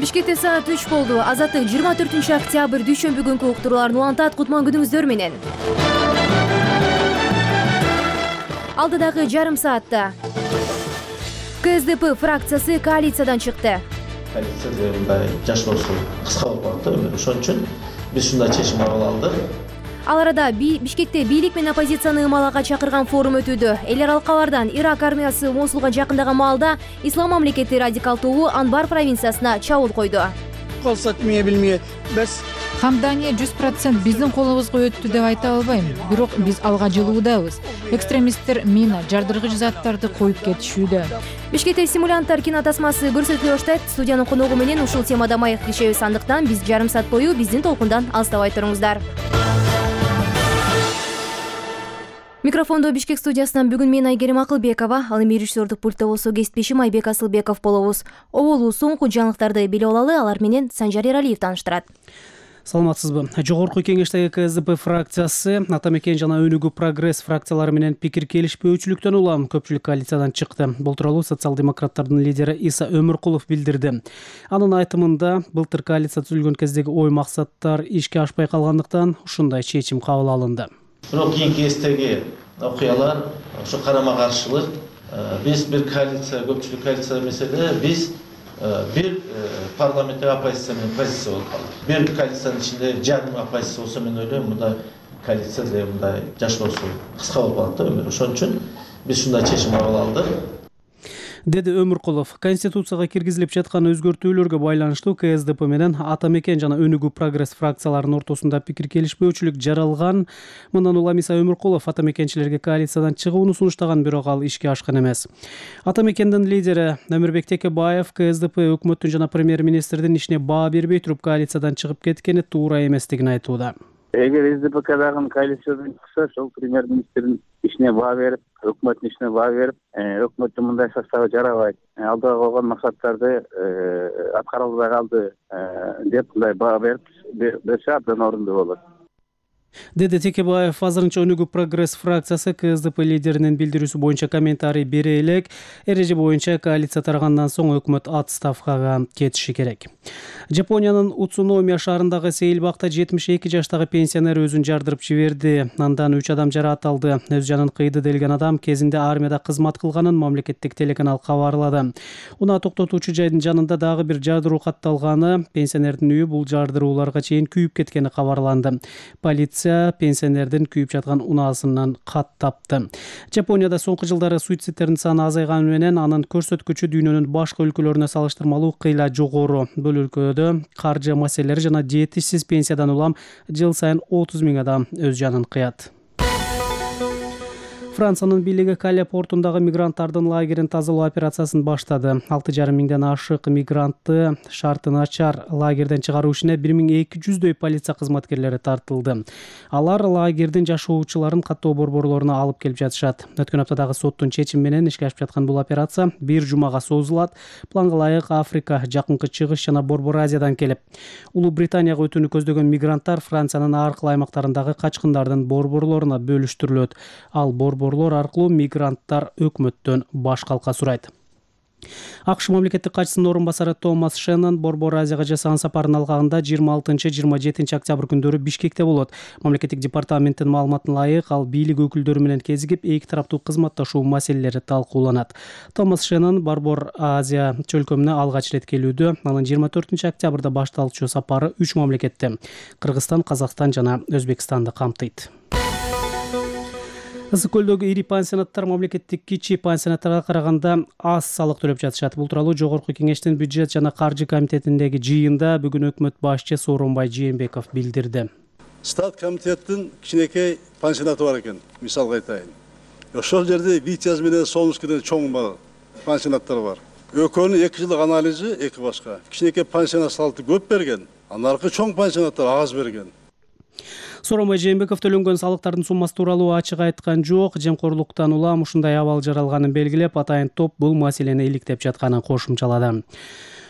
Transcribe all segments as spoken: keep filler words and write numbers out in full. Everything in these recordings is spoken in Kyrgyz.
Бишкекте саат үч болду. Азаттык жыйырма төртүнчү октябрь дүйшөмбү күнкү уктурууларын улантат. Кутман күнүңүздөр менен. Алдыдагы жарым саатта КСДП фракциясы коалициядан чыкты. Коалиция мындай жашоосу кыска болуп калат да өмүрү. Ошон үчүн биз ушундай чечим кабыл алдык. Ал арада Бишкекте бийлик менен оппозицияны ымалага чакырган форум өтүүдө. Эл аралык кабардан Ирак армиясы Мосулга жакындаган маалда Ислам мамлекети радикал тобу Анбар провинциясына чабуул койду. Калсак эмне билмей, биз Камдания жүз процент биздин колубузга өттү деп айта албайм. Бирок биз алга жылуудабыз. Экстремисттер мина, жардыргыч заттарды коюп кетишүүдө. Бишкекте симулянттар кинотасмасы көрсөтүлө баштайт. Студиянын коногу менен ушул темада маек кишебиз, андыктан биз жарым саат бою биздин толкундан алыстабай туруңуздар. Микрофондо Бишкек студиясынан бүгүн мен Айгерим Акылбекова, ал эми режиссердук пультта болсо кесиптешим Айбек Асылбеков болобуз. Оболу соңку жаңылыктарды билип алалы, алар менен Санжар Эралиев тааныштырат. Саламатсызбы. Жогорку кеңештеги КСДП фракциясы Ата Мекен жана Өнүгүү Прогресс фракциялары менен пикир келишпөөчүлүктөн улам көпчүлүк коалициядан чыкты. Бул тууралуу социал-демократтардын лидери Иса Өмүркулов билдирди. Анын айтымында былтыр коалиция түзүлгөн кездеги ой максаттар ишке ашпай калгандыктан ушундай чечим кабыл алынды. Бирок кийинки кездеги окуялар, ошо карама каршылык, биз бир коалиция, көпчүлүк коалиция маселе, биз бир парламенттик оппозиция менен позиция болуп калдык. Бир коалициянын ичинде жарым оппозиция болсо, мен ойлойм, мындай коалиция деле мындай жашоосу кыска болуп калат да өмүрү. Ошон үчүн биз ушундай чечим кабыл алдык. Деди Өмүркулов. Конституцияга киргизилип жаткан өзгөртүүлөргө байланыштуу КСДП менен Ата Мекен жана Өнүгүү Прогресс фракцияларынын ортосунда пикир келишпөөчүлүк жаралган. Мындан улам Иса Өмүркулов Ата Мекенчилерге коалициядан чыгууну сунуштаган, бирок ал ишке ашкан эмес. Ата Мекендин лидери Өмүрбек Текебаев КСДП өкмөттүн жана премьер-министрдин ишине баа бербей туруп коалициядан чыгып кеткени туура эместигин айтууда. Эгер СДПКдагы коалициядан чыкса, ошол премьер-министрдин ишине баа берип, өкмөттүн ишине баа берип, өкмөттүн мындай составы жарабайт, алдыга койгон максаттарды аткара албай калды деп мындай баа берип берсе абдан орундуу болот. Деди Текебаев. Азырынча Өнүгүү Прогресс фракциясы КСДП лидеринин билдирүүсү боюнча комментарий бере элек. Эреже боюнча коалиция тарагандан соң өкмөт отставкага кетиши керек. Жапониянын Уцуномия шаарындагы Сейилбакта жетимиш эки жаштагы пенсионер өзүн жардырып жиберди. Андан үч адам жараталды. Өз жанын кыйды делген адам кезинде армияда кызмат кылганын мамлекеттик телеканал кабарлады. Унаа токтотуучу жайдын жанында дагы бир жардыруу катталганы, пенсионердин үйү бул жардырууларга чейин күйүп кеткени кабарланды. Полиция пенсионердин күйүп жаткан унаасынан кат тапты. Жапонияда соңку жылдары суицидтердин саны азайганы менен анын көрсөткүчү дүйнөнүн башка өлкөлөрүнө салыштырмалуу кыйла жогору. Бул өлкөдө каржы маселелери жана жетишсиз пенсиядан улам жыл сайын отуз миң адам өз жанын кыят. Франциянын бийлиги Кале портундагы мигранттардын лагерин тазалоо операциясын баштады. алты жарым миңден ашык мигрантты шарты начар лагерден чыгаруу ишине бир миң эки жүздөй полиция кызматкерлери тартылды. Алар лагердин жашоочуларын каттоо борборлоруна алып келип жатышат. Өткөн аптадагы соттун чечими менен ишке ашып жаткан бул операция бир жумага созулат. Планга ылайык Африка, Жакынкы Чыгыш жана Борбор Азиядан келип, Улуу Британияга өтүүнү көздөгөн мигранттар Франциянын ар кыл аймактарындагы качкындардын борборлоруна бөлүштүрүлөт. Ал борбор аркылуу мигранттар өкмөттөн баш калка сурайт. АКШ мамлекеттик катчысынын орун басары Томас Шеннон Борбор Азияга жасаган сапарынын алгагында жыйырма алтынчы жыйырма жетинчи октябрь күндөрү Бишкекте болот. Мамлекеттик департаменттин маалыматына ылайык, ал бийлик өкүлдөрү менен кезигип, эки тараптуу кызматташуу маселелери талкууланат. Томас Шеннон Борбор Азия чөлкөмүнө алгач ирет келүүдө, анын жыйырма төртүнчү октябрда башталчу сапары үч мамлекетте — Кыргызстан, Казакстан жана Өзбекстанды камтыйт. Ысык көлдөгү ири пансионаттар мамлекеттик кичи пансионаттарга караганда аз салык төлөп жатышат. Бул тууралуу Жогорку кеңештин бюджет жана каржы комитетиндеги жыйында бүгүн өкмөт башчы Сооронбай Жээнбеков билдирди. Стат комитеттин кичинекей пансионаты бар экен, мисалга айтайын. Ошол жерде Витяз менен Солнышкиден чоң пансионаттар бар. Экөөнүн эки жылдык анализи эки башка. Кичинекей пансионат салты көп берген, анаркы чоң пансионаттар аз берген. Сооронбай Жээнбеков төлөнгөн салыктардын суммасы тууралуу ачык айткан жок. Жемкорлуктан улам ушундай абал жаралганын белгилеп, атайын топ бул маселени иликтеп жатканын кошумчалады.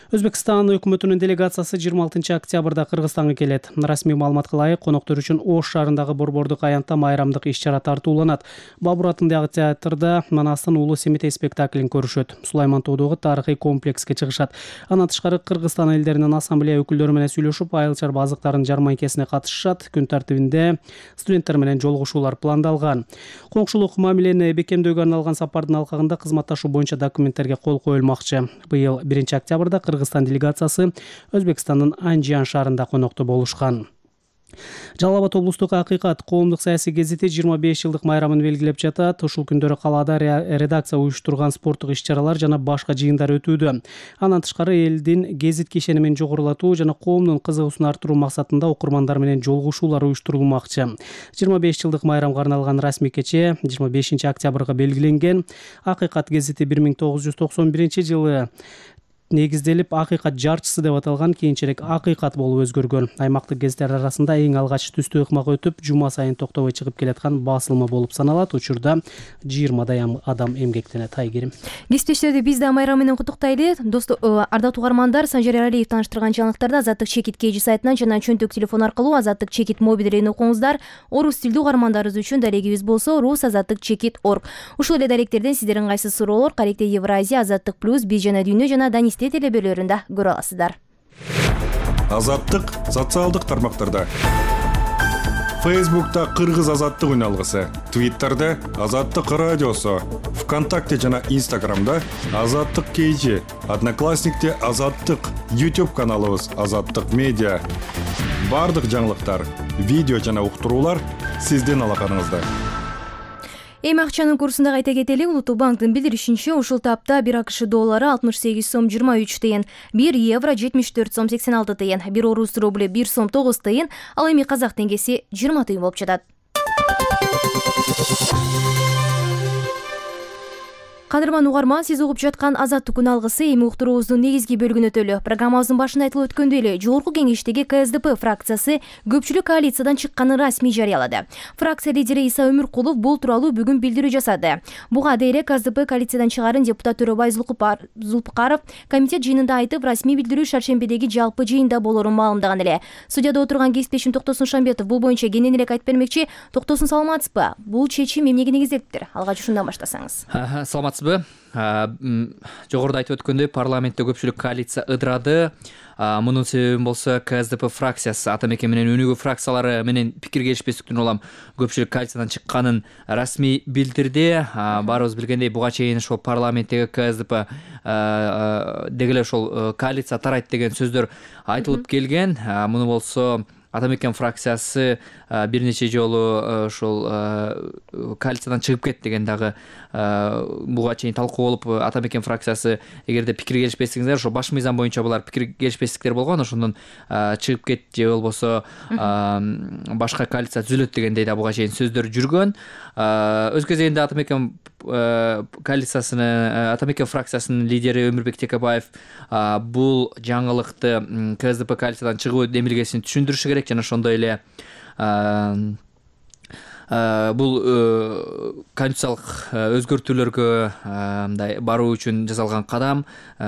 Өзбекстан өкмөтүнүн делегациясы жыйырма алтынчы октябрда Кыргызстанга келет. Расмий маалыматка ылайык, коноктор үчүн Ош шаарындагы Борбордук аянтта майрамдык иш-чара тартууланат. Бабур атындагы театрда Манастын Улуу Семетей спектаклин көрүшөт. Сулайман Тоодогу тарыхый комплекске чыгышат. Андан тышкары Кыргызстан элдеринин ассамблея өкүлдөрү менен сүйлөшүп, айыл-чар базыктардын жарманкесине катышышат. Күн тартибинде студенттер менен жолугушуулар пландалган. Коңшулук мамилени бекемдөөгө арналган сапардын алкагында кызматташуу боюнча документтерге кол коюлмакчы. Быйыл биринчи октябрда Кыргызстан делегациясы Өзбекстандын Анжиан шаарында конокто болушкан. Жалал Абад облустук Акыйкат коомдук саясий гезити жыйырма беш жылдык майрамын белгилеп жатат. Ушул күндөрү калаада редакция уюштурган спорттук иш-чаралар жана башка жыйындар өтүүдө. Андан тышкары элдин гезитке ишенимин жогорулатуу жана коомдун кызыгуусун арттыруу максатында окурмандар менен жолугушуулар уюштурулмакчы. жыйырма беш жылдык майрамга арналган расмий кече жыйырма бешинчи октябрга белгиленген. Акыйкат гезити бир миң тогуз жүз токсон биринчи жылы негизделип Акыйкат жарчысы деп аталган, кийинчерээк Акыйкат болуп өзгөргөн. Аймактык гезиттер арасында эң алгач түстүү ыкмак өтүп, жума сайын токтобой чыгып келаткан басылма болуп саналат. Учурда жыйырмадай адам эмгектенет. Айгерим. Кесиптештерди биз да майрам менен куттуктайлы. Достор, ардактуу угармандар, Санжар Алиев тааныштырган жаңылыктарды Азаттык Чекит Кж сайтынан жана чөнтөк телефон аркылуу Азаттык Чекит мобилдерин окуңуздар. Орус тилдүү угармандарыбыз үчүн дарегибиз болсо рус азаттык чекит точка орг. Ушул эле даректерден сиздердин кайсы суроолор Каректе Евразия, Азаттык плюс, биз жана дүйнө жана Данис телебөлөрүндө көрө аласыздар. Азаттык социалдык тармактарда. Фейсбукта Кыргыз азаттык үналгысы, Твиттерде Азаттык радиосу, ВКонтакте жана Инстаграмда Азаттык Кж, Одноклассникте Азаттык, YouTube каналыбыз Азаттык медиа. Бардык жаңылыктар, видео жана уктуруулар сиздин алаканыңызда. Эми акчанын курсунда айта кетели, Улуттук банктын билдиришинче, ушул тапта бир АКШ доллары алтымыш сегиз сом жыйырма үч тыйын, бир евро жетимиш төрт сом сексен алты тыйын, бир орус рубль бир сом тогуз тыйын, ал эми казак теңгеси жыйырма тыйын болуп жатат. Кадырман угарман, сиз угуп жаткан Азаттык үналгысы эми уктуруубуздун негизги бөлүгүнө өтөлү. Программабыздын башында айтылып өткөндөй эле, жогорку кеңештеги К С Д П фракциясы көпчүлүк коалициядан чыкканын расмий жарыялады. Фракция лидери Иса Өмүркулов бул тууралуу бүгүн билдирүү жасады. Буга дейре К С Д П коалициядан чыгарын депутат Төрөбай Зулпукаров комитет жыйынында айтып, расмий билдирүү шаршембидеги жалпы жыйында болорун маалымдаган эле. Судьяда отурган кесиптешим Токтосун Шамбетов бул боюнча кенен эле айтып бермекчи. Токтосун, саламатсызбы? Бул чечим эмнеге негизделиптир? Алгач ушундан баштасаңыз. Саламатсызбы? Жогоруда айтып өткөндөй, парламентте көпчүлүк коалиция ыдырады. Мунун себеби болсо К С Д П фракциясы ата мекен менен өнүгүү фракциялары менен пикир келишпестиктен улам көпчүлүк коалициядан чыкканын расмий билдирди. Баарыбыз билгендей, буга чейин ошол парламенттеги К С Д П деги эле ошол коалиция тарайт деген сөздөр айтылып келген. Муну болсо ата мекен фракциясы бир нече жолу ошол коалициядан чыгып кет деген дагы буга чейин талкуу болуп, ата мекен фракциясы эгерде пикир келишпестигиңиздер, ошо баш мыйзам боюнча булар пикир келишпестиктер болгон, ошондон чыгып кет же болбосо башка коалиция түзүлөт дегендей да буга чейин сөздөр жүргөн. Өз кезегинде ата мекен коалициясынын, ата мекен фракциясынын лидери Өмүрбек Текебаев бул жаңылыкты К С Д П коалициядан чыгуу демилгесин түшүндүрүшү керек жана ошондой эле бул конституциялык өзгөртүүлөргө мындай баруу үчүн жасалган кадам,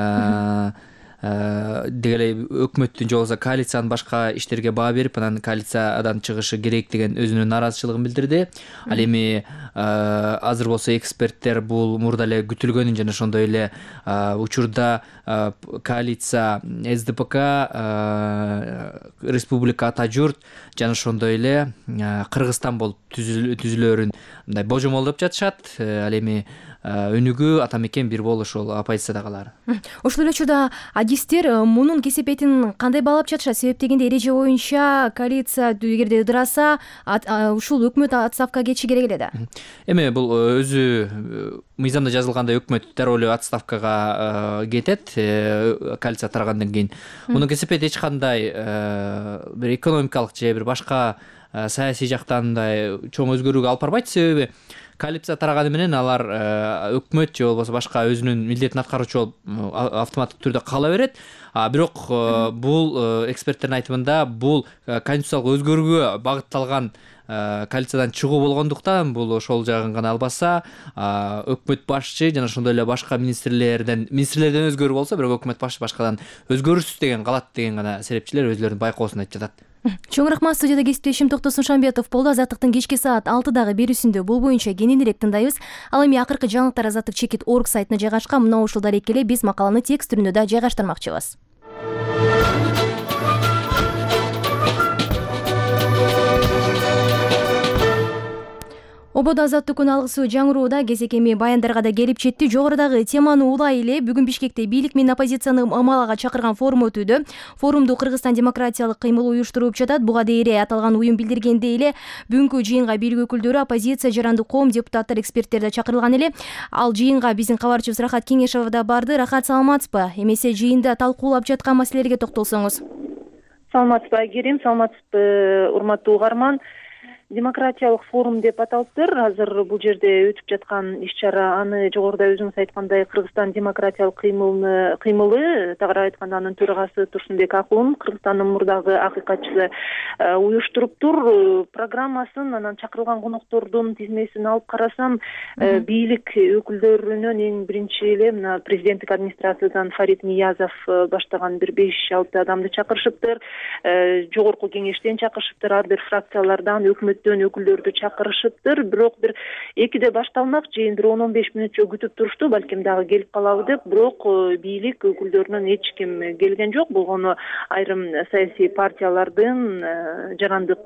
деги эле өкмөттүн же болбосо коалициянын башка иштерге баа берип, анан коалициядан чыгышы керек деген өзүнүн нааразычылыгын билдирди. Ал эми азыр болсо эксперттер бул мурда эле күтүлгөнүн жана ошондой эле учурда коалиция С Д П К, Республика Ата журт жана ошондой эле Кыргызстан болуп түзүлөрүн мындай божомолдоп жатышат. Ал эми өнүгүү ата мекен бир болуп ошол оппозицияда калар. Ошол эле учурда адистер мунун кесепетин кандай баалап жатышат? Себеп дегенде эреже боюнча коалиция эгерде ыдыраса, ушул өкмөт отставкага кетиши керек эле да. Эми бул өзү мыйзамда жазылгандай өкмөт дароо эле отставкага кетет коалиция тарагандан кийин. Мунун кесепети эч кандай бир экономикалык же бир башка саясий жактан мындай чоң өзгөрүүгө алып барбайт. Себеби коалиция тараганы менен алар өкмөт же болбосо башка өзүнүн милдетин аткаруучу болуп автоматтык түрдө кала берет. Бирок бул эксперттердин айтымында бул конституциялык өзгөрүүгө багытталган коалициядан чыгуу болгондуктан бул ошол жагын гана албаса өкмөт башчы жана ошондой эле башка министрлерден министрлерден өзгөрүү болсо бирок өкмөт башчы башкадан өзгөрүшсүз деген калат деген гана серепчилер өзүлөрүнүн байкоосун айтып жатат. Чоң рахмат. Студияда кесиптешим Токтосун Шамбетов болду. Азаттыктын кечки саат алтыдагы берүүсүндө бул боюнча кененирээк тындайбыз. Ал эми акыркы жаңылыктар азаттык чекит орг сайтына жайгашкан. Мына ушул дарек эле биз макаланы текст түрүндө да жайгаштырмакчыбыз. Ободо азаттык күн алгысуу жаңырууда кезек эми баяндарга да келип жетти. Жогорудагы теманы улай эле бүгүн Бишкекте бийлик менен оппозицияны ымалага чакырган форум өтүүдө. Форумду Кыргызстан демократиялык кыймыл уюштуруп жатат. Буга дейре аталган уюм билдиргендей эле бүгүнкү жыйынга бийлик өкүлдөрү, оппозиция, жарандык коом, депутаттар, эксперттер да чакырылган эле. Ал жыйынга биздин кабарчыбыз Рахат Кеңешова да барды. Рахат, саламатсызбы? Эмесе жыйында талкуулап жаткан маселелерге токтолсоңуз. Саламатсызбы Айгерим, саламатсызбы урматтуу угарман. Демократиялык форум деп аталыптыр. Азыр бул жерде өтүп жаткан иш-чара, аны жогоруда өзүңүз айткандай Кыргызстан демократиялык кыймылы, кыймылы тагыраак айтканда анын төрагасы Турсунбек Акун, Кыргызстандын мурдагы акыйкатчысы уюштуруптур. Программасын, анан чакырылган коноктордун тизмесин алып карасам, бийлик өкүлдөрүнөн эң биринчи эле мына президенттик администрациядан Фарид Ниязов баштаган бир беш алты адамды чакырышыптыр. Жогорку кеңештен чакырышыптыр, ар бир фракциялардан, өкмөт өкүлдөрдү чакырышыптыр. Бирок бир экиде башталмак, жыйын бир он он беш мүнөтчө күтүп турушту, балким дагы келип калабы деп. Бирок бийлик өкүлдөрүнөн эч ким келген жок. Болгону айрым саясий партиялардын, жарандык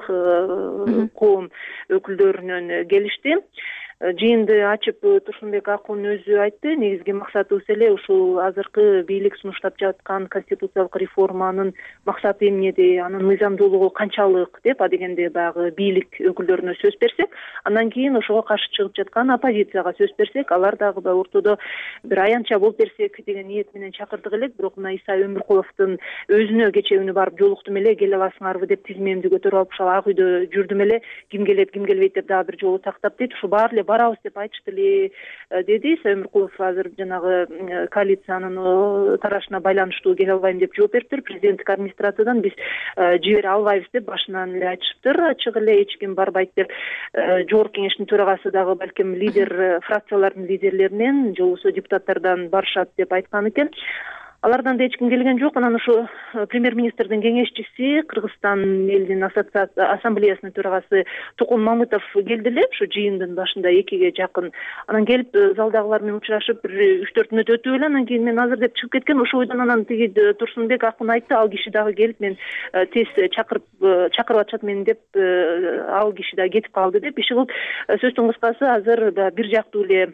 коом өкүлдөрүнөн келишти. Жыйынды ачып Турсунбек Акун өзү айтты. Негизги максатыбыз эле ушул азыркы бийлик сунуштап жаткан конституциялык реформанын максаты эмнеде, анын мыйзамдуулугу канчалык деп, адегенде баягы бийлик өкүлдөрүнө сөз берсек, андан кийин ошого каршы чыгып жаткан оппозицияга сөз берсек, алар дагы баягы ортодо бир аянтча болуп берсек деген ниет менен чакырдык элек. Бирок мына Иса Өмүркуловдун өзүнө кечээ күнү барып жолуктум эле, келе аласыңарбы деп тизмемди көтөрүп алып ушул ак үйдө жүрдүм эле, ким келет, ким келбейт деп дагы бир жолу тактап дейт. Ушу баары эле барабыз деп айтышты эле деди. Иса Өмүркулов азыр жанагы коалициянын тарашына байланыштуу келе албайм деп жооп бериптир. Президенттик администрациядан биз жибере албайбыз деп башынан эле айтышыптыр. Ачык эле эч ким барбайт деп. Жогорку кеңештин төрагасы дагы балким лидер, фракциялардын лидерлеринен же болбосо депутаттардан барышат деп айткан экен. Алардан да эч ким келген жок. Анан ушу премьер-министрдин кеңешчиси, Кыргызстан элдин ассамблеясынын төрагасы Токун Мамытов келди эле ушу жыйындын башында экиге жакын. Анан келип залдагылар менен учурашып бир үч төрт мүнөт өтүп эле анан кийин мен азыр деп чыгып кеткен. Ошол бойдон анан тиги Турсунбек Акун айтты, ал киши дагы келип мен тез чакырып чакырып атышат мени деп, ал киши дагы кетип калды деп. Иши кылып сөздүн кыскасы азыр бир жактуу эле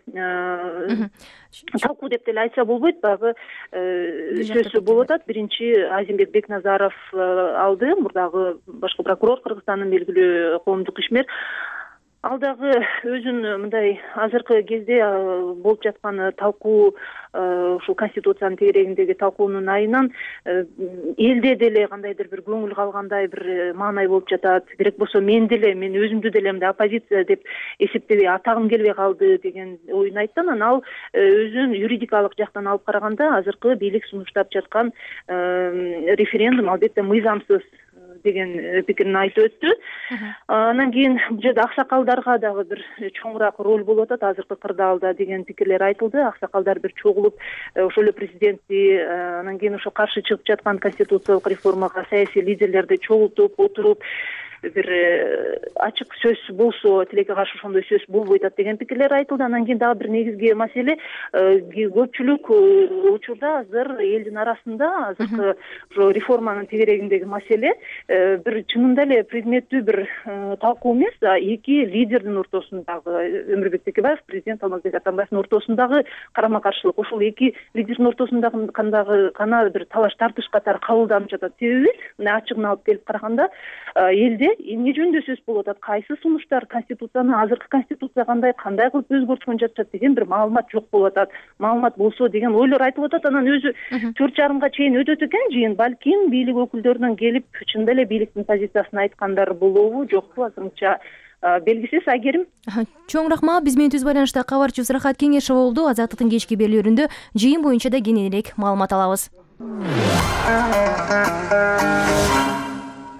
талкуу деп деле айтса болбойт, баягы сөзсү болуп атат. Биринчи Азимбек Бекназаров алды, мурдагы башкы прокурор, Кыргызстандын белгилүү коомдук ишмер. Ал дагы өзүн мындай азыркы кезде болуп жаткан талкуу, ушул конституциянын тегерегиндеги талкуунун айынан элде деле кандайдыр бир көңүл калгандай бир маанай болуп жатат. Керек болсо мен деле, мен өзүмдү деле мындай оппозиция деп эсептебей атагым келбей калды деген оюн айтты. Анан ал өзүн юридикалык жактан алып караганда азыркы бийлик сунуштап жаткан референдум албетте мыйзамсыз деген пикирин айтып өттү. Анан кийин бул жерде аксакалдарга дагы бир чоңураак роль болуп атат азыркы кырдаалда деген пикирлер айтылды. Аксакалдар бир чогулуп ошол эле президентти, анан кийин ошо каршы чыгып жаткан конституциялык реформага саясий лидерлерди чогултуп отуруп бир ачык сөз болсо, тилекке каршы ошондой сөз болбой атат деген пикирлер айтылды. Анан кийин дагы бир негизги маселе, көпчүлүк учурда азыр элдин арасында азыркы ошо реформанын тегерегиндеги маселе бир чынында эле предметтүү бир талкуу эмес, эки лидердин ортосундагы, Өмүрбек Текебаев, президент Алмазбек Атамбаевдин ортосундагы карама-каршылык. Ушул эки лидердин ортосундагы кандагы кана бир талаш тартыш катары кабылданып жатат. Себеби мына ачыгын алып келип караганда элде эмне жөнүндө сөз болуп атат, кайсы сунуштар конституцияны, азыркы конституция кандай, кандай кылып өзгөрткөн жатышат деген бир маалымат жок болуп атат. Маалымат болсо деген ойлор айтылып атат. Анан өзү төрт жарымга чейин өтөт экен жыйын. Балким бийлик өкүлдөрүнөн келип чынында эле бийликтин позициясын айткандар болобу, жокпу, азырынча белгисиз. Айгерим. Чоң рахмат. Биз менен түз байланышта кабарчыбыз Рахат Кеңешова болду. Азаттыктын кечки берүүлөрүндө жыйын боюнча да кененирээк маалымат алабыз.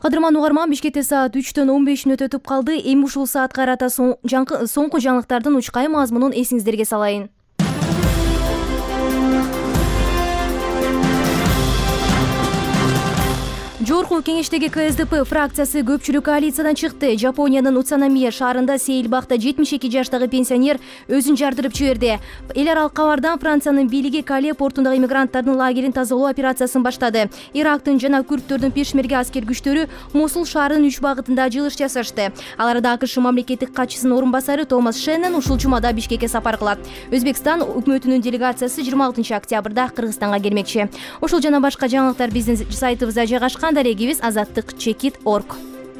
Кадырман угарман, Бишкекте саат үчтөн он беш мүнөт өтүп калды. Эми ушул саатка карата соңку жаңылыктардын учкай мазмунун эсиңиздерге салайын. Жогорку кеңештеги ка эс дэ пэ фракциясы көпчүлүк коалициядан чыкты. Жапониянын Утсуномия шаарында Сейилбакта жетимиш эки жаштагы пенсионер өзүн жардырып жиберди. Эл аралык кабардан Франциянын бийлиги Кале портундагы мигранттардын лагерин тазалоо операциясын баштады. Ирактын жана күрдтөрдүн пешмерге аскер күчтөрү Мосул шаарынын үч багытында жылыш жасашты. Ал арада АКШ мамлекеттик катчысынын орун басары Томас Шеннон ушул жумада Бишкекке сапар кылат. Өзбекстан өкмөтүнүн делегациясы жыйырма алтынчы октябрда Кыргызстанга келмекчи. Ушул жана башка жаңылыктар биздин сайтыбызда жайгашкан. Дарегибиз азаттык чекит точка орг.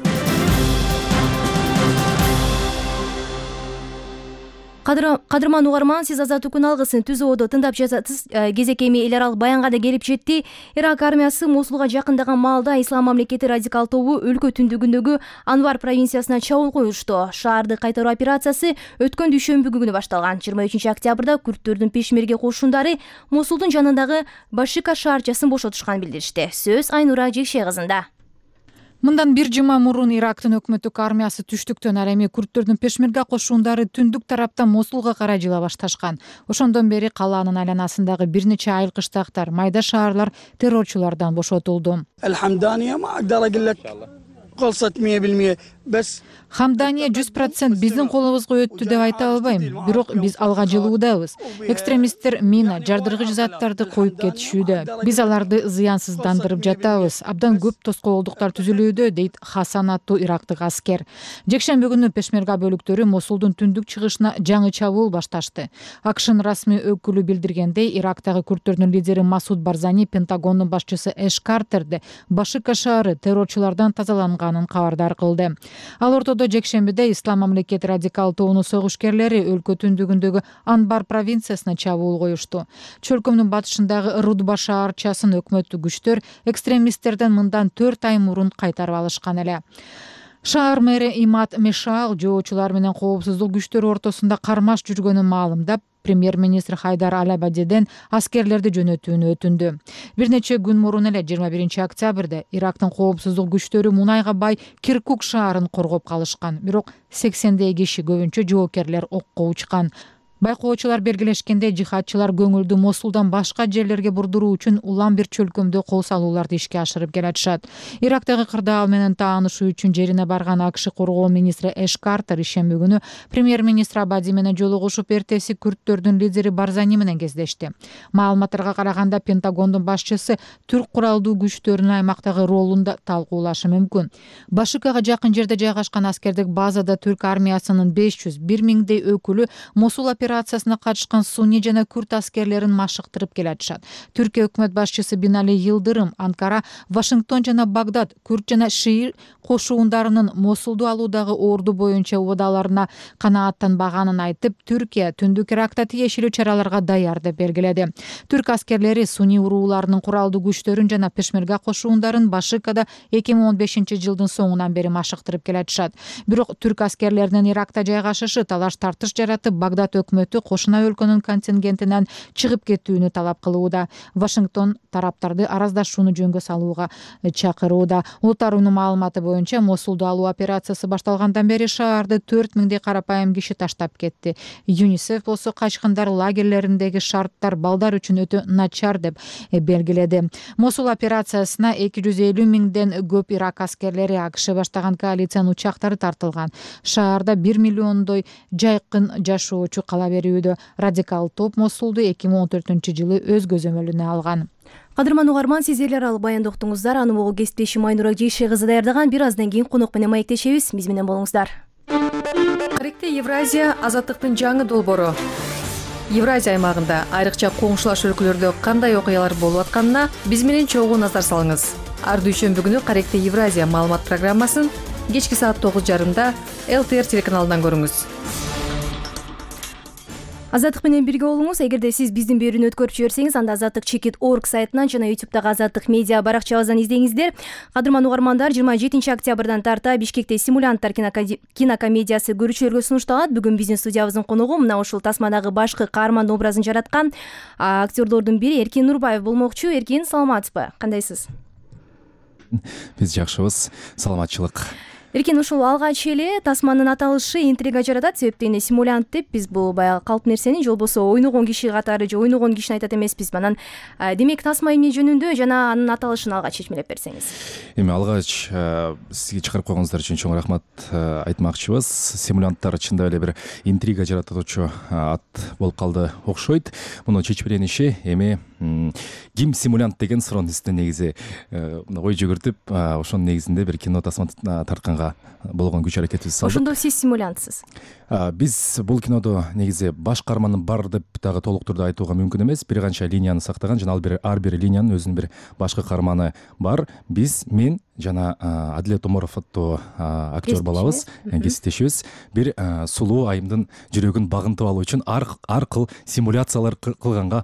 Кадырман угарман, сиз азаттык күн алгысын түзөөдө тыңдап жатасыз. Кезекеми эл аралык баянга да келип жетти. Ирак армиясы Мосулга жакындаган маалда Ислам мамлекети радикал тобу өлкө түндүгүндөгү Анвар провинциясына чабуул коюшту. Шаарды кайтаруу операциясы өткөн дүйшөмбү күнү башталган. жыйырма үчүнчү октябрда күрдтөрдүн пешмерге кошундары Мосулдун жанындагы Башика шаарчасын бошотушканын билдиришти. Сөз Айнура Жекше кызында. Мындан бир жума мурун Ирактын өкмөттүк армиясы түштүктөн, ал эми күрдтөрдүн пешмерге кошундары түндүк тараптан Мосулга карай жыла башташкан. Ошондон бери калаанын айланасындагы бир нече айыл кыштактар, майда шаарлар террорчулардан бошотулду. Хамдания жүз процент биздин колубузга өттү деп айта албайм, бирок биз алга жылуудабыз. Экстремисттер мина, жардыргыч заттарды коюп кетишүүдө. Биз аларды зыянсыздандырып жатабыз. Абдан көп тоскоолдуктар түзүлүүдө, дейт Хасан аттуу ирактык аскер. Жекшемби күнү пешмерга бөлүктөрү Мосулдун түндүк чыгышына жаңы чабуул башташты. АКШнын расмий өкүлү билдиргендей, Ирактагы күрдтөрдүн лидери Масуд Барзани Пентагондун башчысы Эш Картерди Башика шаары террорчулардан тазаланганын кабардар кылды. Ал ортодо жекшембиде Ислам мамлекети радикал тобунун согушкерлери өлкө түндүгүндөгү Анбар провинциясына чабуул коюшту. Чөлкөмдүн батышындагы Рудба шаарчасын өкмөттүк күчтөр экстремисттерден мындан төрт ай мурун кайтарып алышкан эле. Шаар мэри Имад Мешал жоочулар менен коопсуздук күчтөрү ортосунда кармаш жүргөнүн маалымдап, премьер-министр Хайдар Аль-Абадиден аскерлерди жөнөтүүнү өтүндү. Бир нече күн мурун эле жыйырма биринчи октябрда Ирактын коопсуздук күчтөрү мунайга бай Киркук шаарын коргоп калышкан, бирок сексендей киши, көбүнчө жоокерлер, окко учкан. Байкоочулар белгилешкендей, жихадчылар көңүлдү Мосулдан башка жерлерге бурдуруу үчүн улам бир чөлкөмдө кол салууларды ишке ашырып келатышат. Ирактагы кырдаал менен таанышуу үчүн жерине барган АКШ коргоо министри Эш Картер ишемби күнү премьер-министр Абади менен жолугушуп, эртеси күрдтөрдүн лидери Барзани менен кездешти. Маалыматтарга караганда, Пентагондун башчысы түрк куралдуу күчтөрүнүн аймактагы ролун да талкуулашы мүмкүн. Башикага жакын жерде жайгашкан аскердик базада түрк армиясынын беш жүз бир миңдей өкүлү Мосул операциясына катышкан сунни жана күрд аскерлерин машыктырып келатышат. Түркия өкмөт башчысы Бинали Йылдырым Анкара, Вашингтон жана Багдад күрд жана шиир кошуундарынын Мосулду алуудагы орду боюнча убадаларына канааттанбаганын айтып, Түркия түндүк Иракта тиешелүү чараларга даяр деп белгиледи. Түрк аскерлери сунни урууларынын куралдуу күчтөрүн жана пешмерга кошуундарын Башикада эки миң он бешинчи жылдын соңунан бери машыктырып келатышат. Бирок түрк аскерлеринин Иракта жайгашышы талаш тартыш жаратып, Багдад өкмөтү кошуна өлкөнүн контингентинен чыгып кетүүнү талап кылууда. Вашингтон тараптарды араздашууну жөнгө салууга чакырууда. Улуттар уюмунун маалыматы боюнча, Мосулду алуу операциясы башталгандан бери шаарды төрт миңдей карапайым киши таштап кетти. ЮНИСЕФ болсо качкындар лагерлериндеги шарттар балдар үчүн өтө начар деп белгиледи. Мосул операциясына эки жүз элүү миңден көп Ирак аскерлери, АКШ баштаган коалициянын учактары тартылган. Шаарда бир миллиондой жайкын жашоочу кала берүүдө. Радикал топ Мосулду эки миң он төртүнчү жылы өз көзөмөлүнө алган. Кадырман угарман, сиздер аралык баянды уктуңуздар. Аны могу кесиптешим Айнура Жекше кызы даярдаган. Бир аздан кийин конок менен маектешебиз. Биз менен болуңуздар. Каректе Евразия азаттыктын жаңы долбоору. Евразия аймагында айрыкча коңшулаш өлкөлөрдө кандай окуялар болуп атканына биз менен чогуу назар салыңыз. Ар дүйшөмбү күнү Каректе Евразия маалымат программасын кечки саат тогуз жарымда эл тэ эр телеканалынан көрүңүз. Азаттык менен бирге болуңуз. Эгерде сиз биздин берүүнү өткөрүп жиберсеңиз, анда азаттык чекит точка орг сайтынан жана ютубтагы азаттык медиа баракчабыздан издеңиздер. Кадырман угармандар, жыйырма жетинчи октябрдан тарта Бишкекте симулянттар кинокомедиясы көрүүчүлөргө сунушталат. Бүгүн биздин студиябыздын коногу мына ушул тасмадагы башкы каарман образын жараткан актерлордун бири Эркин Нурбаев болмокчу. Эркин, саламатсызбы? Кандайсыз? биз жакшыбыз, саламатчылык. Эркин, ушул алгач эле тасманын аталышы интрига жаратат, себептен симулянт деп биз бул баягы калп нерсени же болбосо ойногон киши катары же ойногон кишини айтат эмеспиз. Анан демек тасма эмне жөнүндө жана анын аталышын алгач чечмелеп берсеңиз. Эми алгач сизге чыгарып койгонуңуздар үчүн чоң рахмат айтмакчыбыз. Симулянттар чындап эле бир интрига жаратуучу ат болуп калды окшойт. Муну чечмелениши эми ким симулянт деген суроонун үстүнө негизи ой жүгүртүп, ошонун негизинде бир кино тасма тартканга болгон күч аракетибизди салдык. Ошондо сиз симулянтсыз. Биз бул кинодо негизи баш каармандын бар деп дагы толук түрдө айтууга мүмкүн эмес. Бир канча линияны сактаган жана ал бир ар бир линиянын өзүнүн бир башкы каарманы бар. Биз, мен жана Адилет Оморов аттуу актер балабыз, кесиптешибиз бир сулуу айымдын жүрөгүн багынтып алуу үчүн ар кыл симуляциялар кылганга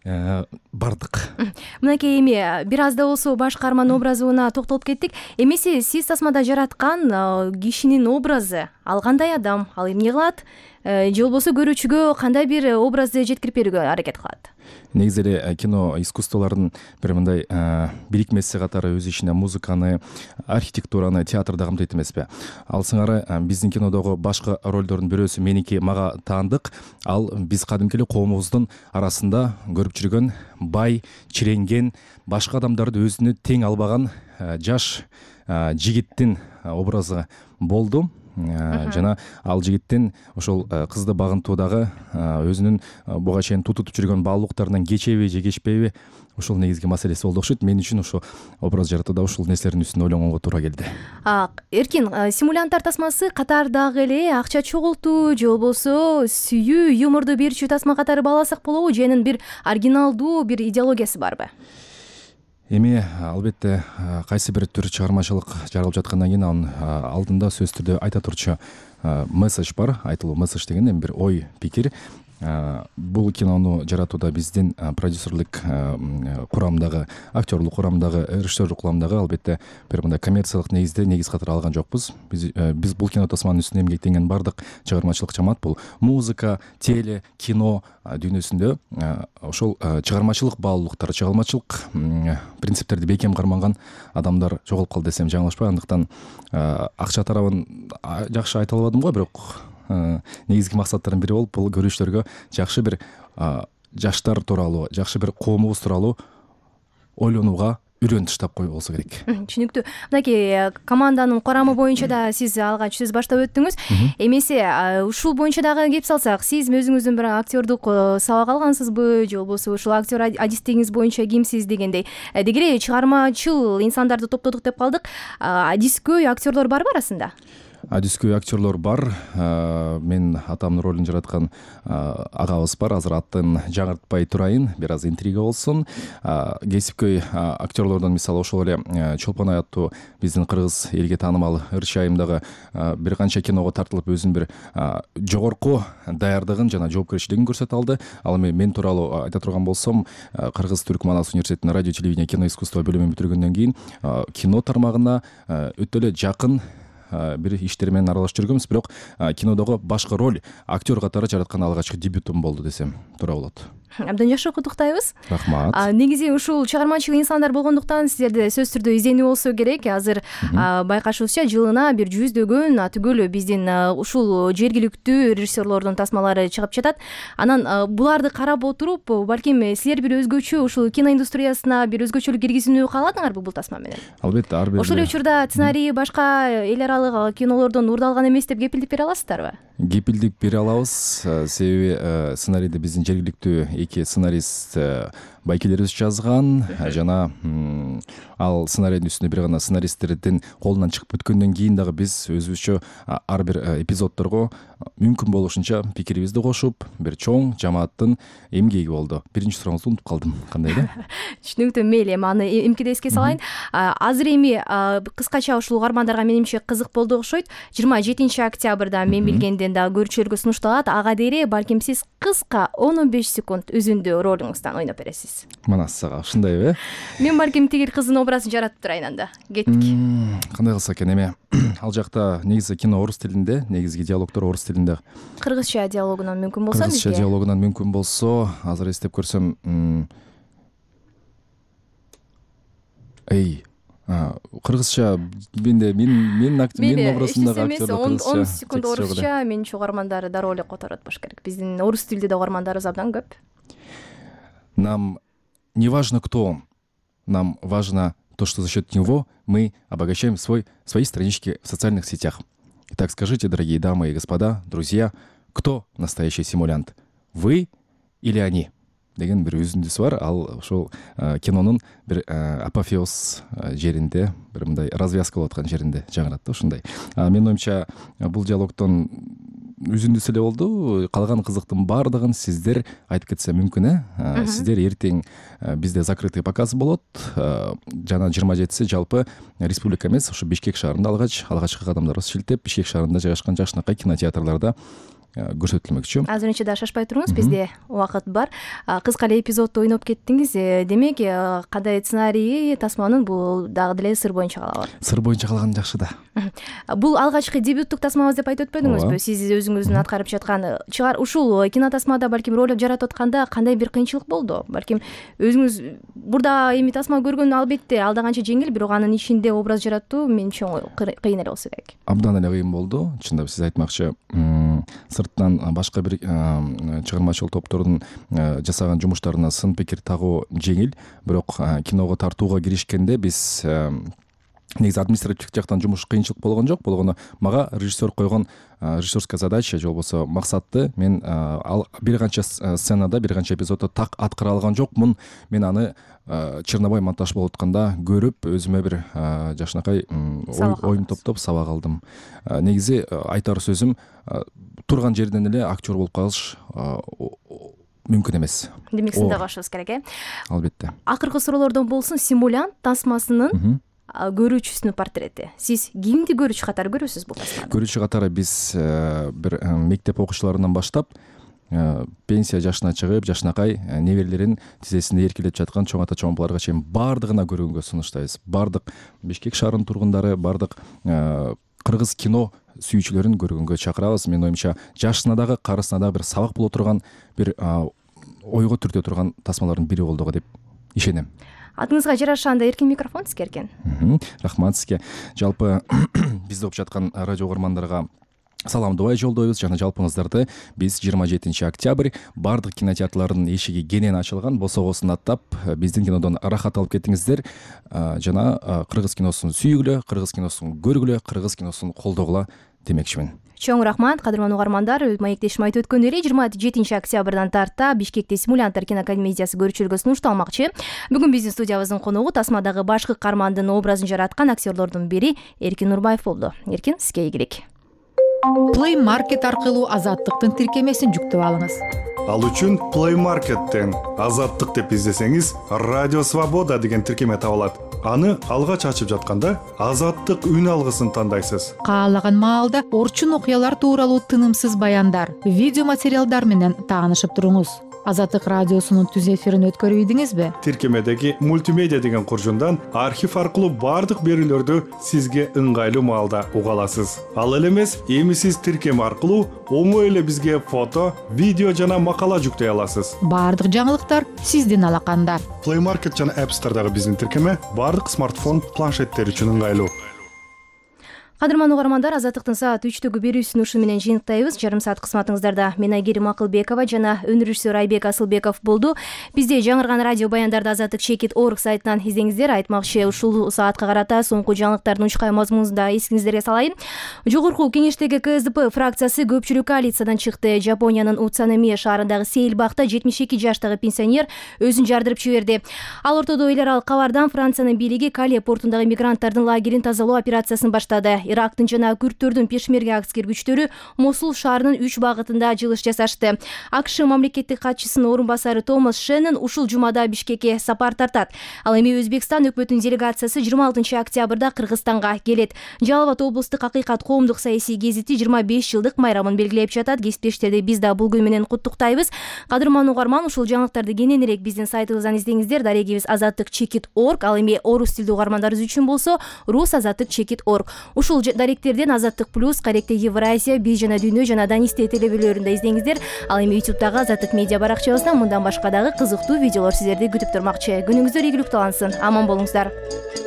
бардык. Мынакей эми бир аз да болсо баш каарман образына токтолуп кеттик. Эмесе сиз тасмада жараткан кишинин образы ал кандай адам, ал эмне кылат, же болбосо көрүүчүгө кандай бир образды жеткирип берүүгө аракет кылат? Негизи эле кино искусстволордун бир мындай бирикмеси катары өз ичине музыканы, архитектураны, театрды камтыйт эмеспи? Ал сыңары биздин кинодогу башкы ролдордун бирөөсү меники мага таандык. Ал биз кадимки эле коомубуздун арасында көрүп жүргөн бай, чиренген, башка адамдарды өзүнө тең албаган жаш жигиттин образы болду. Жана ал жигиттин ошол кызды багынтуудагы өзүнүн буга чейин тутуп жүргөн баалуулуктарынан кечеби же кечпейби, ошол негизги маселеси болду окшойт. Мен үчүн ошо образ жаратууда ушул нерселердин үстүнө ойлонгонго туура келди. Эркин, симулянттар тасмасы катардагы эле акча чогултуу же болбосо сүйүү, юморду берчү тасма катары бааласак болобу, же анын бир оригиналдуу бир идеологиясы барбы? Эми албетте кайсы бир түр чыгармачылык жаралып жаткандан кийин анын алдында сөзсүз түрдө айта турчу месседж бар. Айтылуу месседж деген эми бир ой, пикир. Бул кинону жаратууда биздин продюсерлик курамдагы, актерлук курамдагы, режиссерлук курамдагы албетте бир мындай коммерциялык негизде негиз катары алган жокпуз. Биз биз бул кино тасманын үстүнө эмгектенген бардык чыгармачылык жамаат бул музыка, теле, кино дүйнөсүндө ошол чыгармачылык баалуулуктар, чыгармачылык принциптерди бекем карманган адамдар жоголуп калды десем жаңылышпай. Андыктан акча тарабын жакшы айта албадым го, бирок негизги максаттардын бири болуп бул көрүүчүлөргө жакшы бир жаштар тууралуу, жакшы бир коомубуз тууралуу ойлонууга үрөн таштап коюу болсо керек. Түшүнүктүү. Мынакей команданын курамы боюнча да сиз алгач сөз баштап өттүңүз. Эмесе ушул боюнча дагы кеп салсак, сиз өзүңүздүн бир актердук сабак алгансызбы, же болбосо ушул актер адистигиңиз боюнча кимсиз дегендей. Дегере чыгармачыл инсандарды топтодук деп калдык. Адискөй актерлор барбы арасында? Адискөй актерлор бар. Мен атамдын ролун жараткан агабыз бар. Азыр атын жаңыртпай турайын, бир аз интрига болсун. Кесипкөй актерлордон мисалы ошол эле Чолпон Ай аттуу биздин кыргыз элге таанымал ырчы айымдагы бир канча киного тартылып өзүнүн бир жогорку даярдыгын жана жоопкерчилигин көрсөтө алды. Ал эми мен тууралуу айта турган болсом, Кыргыз Түрк Манас университетинин радио телевидение кино искусство бөлүмүн бүтүргөндөн кийин кино тармагына өтө эле жакын бир иштер менен аралашып жүргөнбүз, бирок кинодогу башкы роль актер катары жараткан алгачкы дебютум болду десем туура болот. Абдан жакшы куттуктайбыз. Рахмат. Негизи ушул чыгармачыл инсандар болгондуктан сиздерде сөзсүз түрдө изденүү болсо керек. Азыр байкашыбызча жылына бир жүздөгөн түгөл биздин ушул жергиликтүү режиссерлордун тасмалары чыгып жатат. Анан буларды карап отуруп, балким силер бир өзгөчө ушул кино индустриясына бир өзгөчөлүк киргизүүнү кааладыңарбы бул тасма менен? Албетте, ар бир. Ошол эле учурда сценарий башка эл аралык кинолордон урдалган эмес деп кепилдик бере аласыздарбы? Кепилдик бере алабыз, себеби сценарийди биздин жергиликтүү эки сценарист байкелерибиз жазган, жана ал сценарийдин үстүнө бир гана сценаристтердин колунан чыгып өткөндөн кийин дагы биз өзүбүзчө ар бир эпизоддорго мүмкүн болушунча пикирибизди кошуп, бир чоң жамааттын эмгеги болду. Биринчи сурооңузду унутуп калдым. Кандай эле? Түшүнүктүү, мейли, эми аны эмкиде эске салайын. Азыр эми кыскача ушул угармандарга менимче кызык болду окшойт. жыйырма жетинчи октябрда мен билгенден дагы көрүүчүлөргө сунушталат. Ага дейре балким сиз кыска он он беш секунд үзүндүү ролуңуздан ойноп бересиз. Мына сага ушундайбы? Мен балким тигил кыздын образын жаратып турайын анда. Кеттик. Кандай кылсак экен эми? Ал жакта негизи кино орус тилинде, негизги диалогдор орус тилинде. Кыргызча диалогунан мүмкүн болсо бизге. Кыргызча диалогунан мүмкүн болсо, азыр эстеп көрсөм, эй, кыргызча менде менин менин образымдагы актер он секунд орусча менимче угармандары дароо эле которот болуш керек. Биздин орус тилдүү угармандарыбыз абдан көп. Нам не важно, кто он. Нам важно то, что за счет него мы обогащаем свой, свои странички в социальных сетях. Итак, скажите, дорогие дамы и господа, друзья, кто настоящий симулянт? Вы или они? Деген бир үзүндүсү бар. Ал ошол кинонун бир апофеоз жеринде, бир мындай развязка болуп аткан жеринде жаңырат да ушундай. Менин оюмча бул диалогдон үзүндүсү эле болду. Калган кызыктын баардыгын сиздер айтып кетсе мүмкүн, э? Сиздер эртең бизде закрытый показ болот. Жана жыйырма жетиси жалпы республика эмес, ошо Бишкек шаарында алгач, алгачкы кадамдарыбыз шилтеп, Бишкек шаарында жайгашкан жакшынакай кинотеатрларда көрсөтүлмөкчү. Азыр да шашпай туруңуз, бизде убакыт бар. Кыска эле эпизоддо ойноп кеттиңиз. Демек, кандай сценарий, тасманын бул дагы деле сыр боюнча калабы? Сыр боюнча калган жакшы да. Бул алгачкы дебюттук тасмабыз деп айтып өтпөдүңүзбү? Сиз өзүңүздүн аткарып жаткан чыгар ушул кинотасмада балким роль жаратып атканда кандай бир кыйынчылык болду? Балким өзүңүз бурда эми тасма көргөн, албетте ал да канча жеңил, бирок анын ичинде образ жаратуу менимче кыйын эле болсо керек. Абдан эле кыйын болду. Чындап сиз айтмакчы, сырттан башка бир чыгармачыл топтордун жасаган жумуштарына сын пикир тагуу жеңил, бирок киного тартууга киришкенде биз негизи административдик жактан жумуш кыйынчылык болгон жок. Болгону мага режиссер койгон режиссерская задача же болбосо максатты мен ал бир канча сценада, бир канча эпизоддо так аткара алган жокмун. Мен аны Чернобой монтаж болуп атканда көрүп, өзүмө бир жакшынакай оюм топтоп сабак алдым. Негизи айтар сөзүм, турган жерден эле актер болуп калыш мүмкүн эмес. Демек сында башыбыз керек, э? Албетте. Акыркы суроолордон болсун, симулянт тасмасынын көрүүчүсүнүн портрети. Сиз кимди көрүүчү катары көрөсүз бул тасмада? Көрүүчү катары биз бир мектеп окуучуларынан баштап пенсия жашына чыгып, жакшынакай неберелерин тизесинде эркелеп жаткан чоң ата чоң апаларга чейин баардыгына көрүүгө сунуштайбыз. Баардык Бишкек шаарынын тургундары, баардык кыргыз кино сүйүүчүлөрүн көргөнгө чакырабыз. Менин оюмча жашына дагы, карысына дагы бир сабак боло турган, бир ойго түртө турган тасмалардын бири болду го деп ишенем. Атыңызга жараша анда эркин микрофон сизге эркин. Рахмат сизге. Жалпы бизде окуп жаткан радио угармандарга саламдыбай жолдойбуз. Жана жалпыңыздарды биз жыйырма жетинчи октябрь баардык кинотеатрлардын эшиги кенен ачылган, босогосун аттап, биздин кинодон ырахат алып кетиңиздер. Жана кыргыз киносун сүйгүлө, кыргыз киносун көргүлө, кыргыз киносун колдогула демекчимин. Чоң рахмат, кадырман угармандар. Маектешим айтып өткөндөй эле жыйырма жетинчи октябрдан тарта Бишкекте симулянттар кинокомедиясы көрүүчүлөргө сунушталмакчы. Бүгүн биздин студиябыздын коногу тасмадагы башкы каармандын образын жараткан актерлордун бири Эркин Нурбаев болду. Эркин, сизге ийгилик. Play Market аркылуу Азаттыктын тиркемесин жүктөп алыңыз. Ал үчүн Play Market'тен Азаттык деп издесеңиз, Радио Свобода деген тиркеме табылат. Аны алгач ачып жатканда Азаттык үн алгысын тандайсыз. Каалаган маалда орчун окуялар тууралуу тынымсыз баяндар, видео материалдар менен таанышып туруңуз. Азаттык радиосунун түз эфирин өткөрүп ийдиңизби? Тиркемедеги мультимедиа деген куржундан архив аркылуу бардык берүүлөрдү сизге ыңгайлуу маалда уга аласыз. Ал эле эмес, эми сиз тиркеме аркылуу оңой эле бизге фото, видео жана макала жүктөй аласыз. Бардык жаңылыктар сиздин алаканда. Play Market жана App Store'дагы биздин тиркеме бардык смартфон, планшеттер үчүн ыңгайлуу. Кадырман угармандар, Азаттыктын саат үчтөгү берүүсүн ушу менен жыйынтыктайбыз. Жарым саат кызматыңыздарда мен Айгерим Акылбекова жана өн режиссер Айбек Асылбеков болду. Бизде жаңырган радио баяндарды Азаттык чекит точка орг сайтынан издеңиздер. Айтмакчы, ушул саатка карата соңку жаңылыктардын учкай мазмунунда эсиңиздерге салайын. Жогорку кеңештеги К С Д П фракциясы көпчүлүк коалициядан чыкты. Жапониянын Уцанеми шаарындагы Сейлбакта жетимиш эки жаштагы пенсионер өзүн жардырып жиберди. Ал ортодо эл аралык кабардан Франциянын бийлиги Кале портундагы мигранттардын лагерин тазалоо операциясын баштады. Ирактын жана күрттөрдүн пешмерге аскер күчтөрү Мосул шаарынын үч багытында жылыш жасашты. АКШ мамлекеттик катчысынын орун басары Томас Шеннон ушул жумада Бишкекке сапар тартат. Ал эми Өзбекстан өкмөтүнүн делегациясы жыйырма алтынчы октябрда Кыргызстанга келет. Жалал Абад облустук Акыйкат коомдук саясий гезити жыйырма беш жылдык майрамын белгилеп жатат. Кесиптештерди биз да бул күн менен куттуктайбыз. Кадырман угарман, ушул жаңылыктарды кененирээк биздин сайтыбыздан издеңиздер. Дарегибиз азаттык чекит точка орг. Ал эми орус тилдүү угармандарыбыз үчүн болсо рус азаттык чекит точка орг. Ушул даректерден Азаттык плюс, Каректе Евразия, Биз жана Дүйнө жана Данисте телебөлөрүндө издеңиздер. Ал эми ютубтагы Азаттык медиа баракчабыздан мындан башка дагы кызыктуу видеолор сиздерди күтүп турмакчы. Күнүңүздөр ийгиликтүү алынсын. Аман болуңуздар.